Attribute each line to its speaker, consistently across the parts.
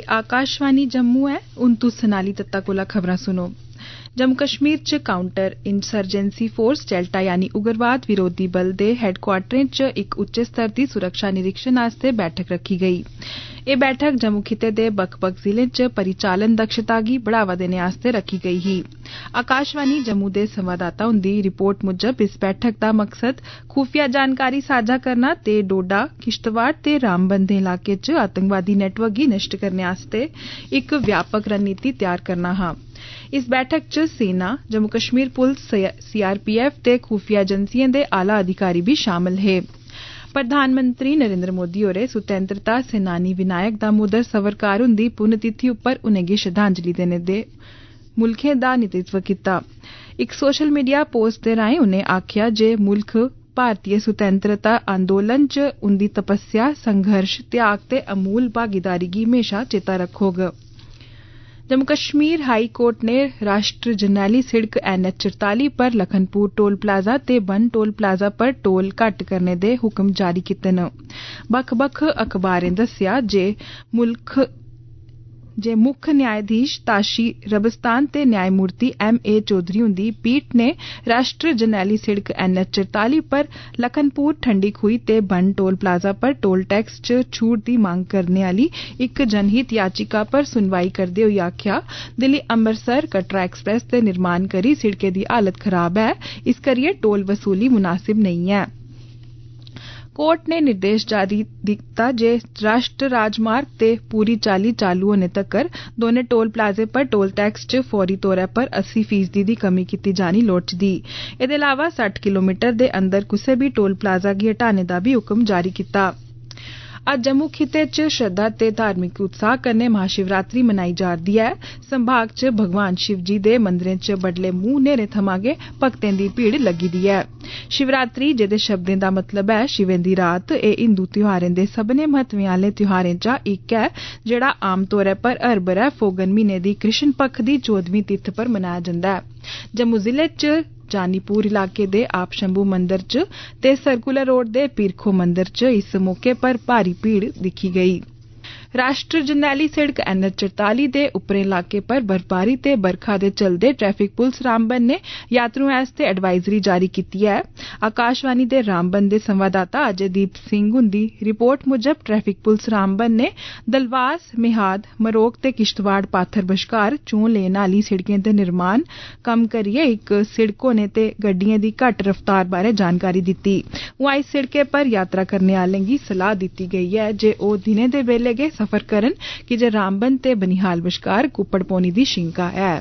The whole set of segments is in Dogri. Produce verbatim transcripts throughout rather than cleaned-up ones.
Speaker 1: एह् आकाशवाणी जम्मू है। हुण तुस सोनाली दत्ता कोला खबरां सुनो। जम्मू कश्मीर च काउंटर इंसरजेंसी फोर्स डेल्टा यानी उग्रवाद विरोधी बल दे हैडक्वार्टरें च इक उच्चे स्तर दी सुरक्षा निरीक्षण आस्तै बैठक रखी गेई। एह् बैठक जम्मू खित्ते दे बक्ख बक्ख जिलें च परिचालन दक्षता गी बढ़ावा देने आस्तै रखी गेई ही। आकाशवाणी जम्मू दे संवाददाता हुंदी रिपोर्ट मुजब इस बैठक दा मकसद खुफिया जानकारी सांझा करना ते डोडा किश्तवाड़ ते रामबन दे इलाके च आतंकवादी नेटवर्क गी नष्ट करने आस्तै इक व्यापक रणनीति तैयार करना हा। इस बैठक च सेना जम्मू कश्मीर पुलिस सीआरपीएफ ते खुफिया एजेंसिएं दे आला अधिकारी भी शामिल हे। प्रधानमंत्री नरेंद्र मोदी होरें स्वतंत्रता सेनानी विनायक दामोदर सावरकर हुंदी पुण्यतिथि उप्पर उनेंगी श्रद्धांजलि देने दे मुल्खें दा नेतृत्व कीता। इक सोशल मीडिया पोस्ट दे राएं उनें आखेआ जे मुल्ख भारतीय स्वतंत्रता अंदोलन च उंदी तपस्या संघर्ष त्याग ते अमूल भागीदारी गी हमेशा चेता रक्खोग। जम्मू कश्मीर हाई कोर्ट ने राष्ट्र जरनैली सिड़क एन एच चरताली पर लखनपुर टोल प्लाजा ते बन टोल प्लाजा पर टोल घट्ट करने दे हुक्म जारी कीते न। बक्ख बक्ख अखबारें दस्सेआ जे मुल्ख जे मुक्ख न्यायाधीश ताशी रबस्तान ते न्यायमूर्ति एम ए चौधरी हुंदी पीठ ने राष्ट्र जरनैली सिड़क एन एच चरताली पर लखनपुर ठंडी खुई ते बन टोल प्लाजा पर टोल टैक्स च छूट दी मंग करने आली इक जनहित याचिका पर सुनवाई करदे होई आखेआ दिल्ली अमृतसर कटरा एक्सप्रेस दे निर्माण करी सिड़कै दी हालत खराब ऐ, इस करियै टोल वसूली मुनासिब नेईं ऐ। कोर्ट ने निर्देश जारी दिता जे राष्ट्र राजमार्ग ते पूरी चाली चालू होने तक्कर दोने टोल प्लाजे पर टोल टैक्स च फौरी तौरा पर अस्सी फीसदी दी कमी कीती जानी लोड़चदी। एदे अलावा सट्ठ किलोमीटर दे अंदर कुसै बी टोल प्लाजा गी हटाने दा भी हुक्म जारी कीता। अज्ज जम्मू खित्ते च श्रद्धा ते धार्मिक उत्साह कन्नै महाशिवरात्रि मनाई जा'रदी ऐ। संभाग च भगवान शिवजी दे मंदिरें च बड्डले मुंह न्हेरे थमां गै भक्तें दी भीड़ लग्गी दी ऐ। शिवरात्रि जेदे शब्दें दा मतलब ऐ शिवें दी रात, एह् हिंदू त्योहारें दे सब्बने महत्वें आले त्योहारें चा इक ऐ जेड़ा आम तौरा पर हर बरै फोगन म्हीने दी कृष्ण पक्ख दी चौदहवीं तित्थ पर मनाया जंदा ऐ। जम्मू जिले च जानीपुर इलाके दे आप शंभू मंदिर च ते सर्कुलर रोड दे पीरखो मंदिर च इस मौके पर भारी भीड़ दिक्खी गेई। राष्ट्र जरनैली सिड़क एन एच चरताली दे उपरे इलाके पर बर्फबारी ते बरखा दे चलदे ट्रैफिक पुलिस रामबन ने यात्रुएं आस्तै एडवाइजरी जारी कीती ऐ। आकाशवाणी दे रामबन दे संवाददाता अजयदीप सिंह हुंदी रिपोर्ट मुजब ट्रैफिक पुलिस रामबन ने दलवास मेहाद मरोग ते किश्तवाड़ पाथर बश्कार चौं लेन आली सिड़कें दे निर्माण कम्म करियै इक सिड़क होने ते गड्डिएं दी घट्ट रफ्तार बारै जानकारी दित्ती। उआं इस सिड़कै पर यात्रा करने आलें गी सलाह दित्ती गेई ऐ जे ओह् दिनें दे बेल्ले गै सफर करन की जे रामबन ते बनिहाल बश्कार कुप्पड़ पौने दी शिंका ऐ।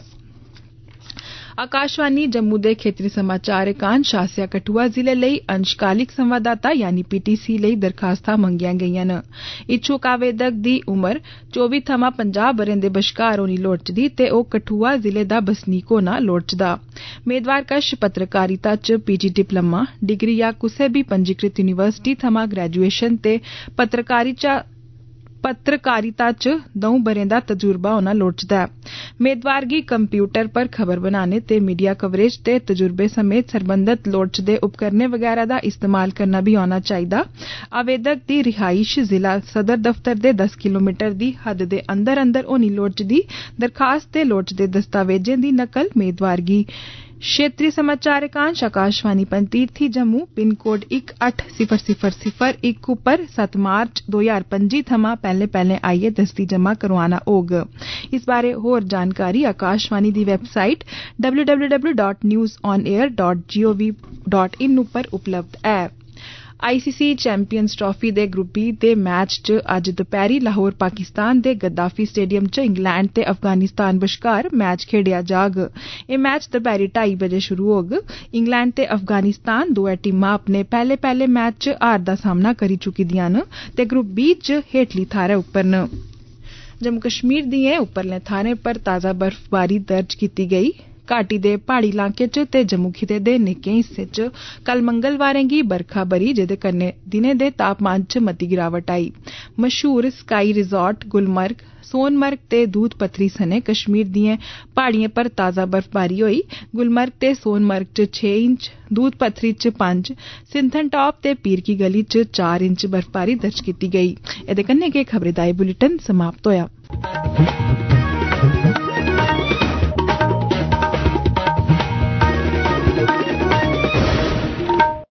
Speaker 1: आकाशवाणी जम्मू दे खेतरी समाचार एकांश आसेआ कठुआ जिले लेई अंशकालिक संवाददाता यानी पीटीसी लेई दरखास्तां मंगियां गेईआं न। इच्छुक आवेदक दी उमर चौबी थमां पंजाह ब'रें दे बश्कार होनी लोड़चदी ते ओह् कठुआ जिले दा बसनीक होना लोड़चदा। मेदवार कश पत्रकारिता च पीजी डिप्लोमा डिग्री जां कुसै बी पंजीकृत यूनिवर्सिटी थमां ग्रेजुएशन ते पत्रकारिता पत्रकारिता च द'ऊं ब'रें दा तजुर्बा होना लोड़चदा ऐ। मेदवार गी कंप्यूटर पर खबर बनाने ते मीडिया कवरेज दे तजुर्बे समेत सरबंधत लोड़चदे उपकरणें वगैरा दा इस्तेमाल करना बी औना चाहिदा। आवेदक दी रिहाइश जिला सदर दफ्तर दे दस किलोमीटर दी हद दे अंदर अंदर होनी लोड़चदी। दरखास्त ते लोड़चदे दस्तावेजें दी नकल मेदवार गी क्षेत्रीय समाचार एकांश आकाशवाणी पंतीर्थी जम्मू पिन कोड इक अट्ठ सिफर सिफर सिफर इक उप्पर सत्त मार्च दो हजार पंजी थमां पैहले पैहले आइयै दस्ती जमा करवाना होग। इस बारे होर जानकारी आकाशवाणी दी website W W W dot news on air dot G O V dot in उप्पर उपलब्ध ऐ। आईसीसी चैंपियंस ट्रॉफी दे ग्रुप बी दे मैच च अज्ज दपैहरी लाहौर पाकिस्तान दे गद्दाफी स्टेडियम च इंग्लैंड ते अफगानिस्तान बश्कार मैच खेडेआ जाग। एह् मैच दपैहरी ढाई बजे शुरू होग। इंग्लैंड ते अफगानिस्तान दोऐ टीमां अपने पैहले पैहले मैच च हार दा सामना करी चुकी दियां न ते ग्रुप बी च हेठली थाह्रै उप्पर न। जम्मू कश्मीर दिएं उप्परले थाह्रें पर ताजा बर्फबारी दर्ज कीती गेई। घाटी दे प्हाड़ी इलाके च ते जम्मू खित्ते दे निक्के हिस्से च कल मंगलवारें गी बरखा बरी जेदे कन्नै दिनें दे तापमान च मती गिरावट आई। मशहूर स्काई रिजॉर्ट गुलमर्ग सोनमर्ग ते दूध पत्थरी सने कश्मीर दिएं पहाड़िएं पर ताजा बर्फबारी होई। गुलमर्ग ते सोनमर्ग च छे इंच, दूध पत्थरी च पंज, सिंथनटॉप ते पीर की गली च चार इंच बर्फबारी दर्ज कीती गेई। एदे कन्नै गै खबरें दा एह् बुलेटिन समाप्त होया।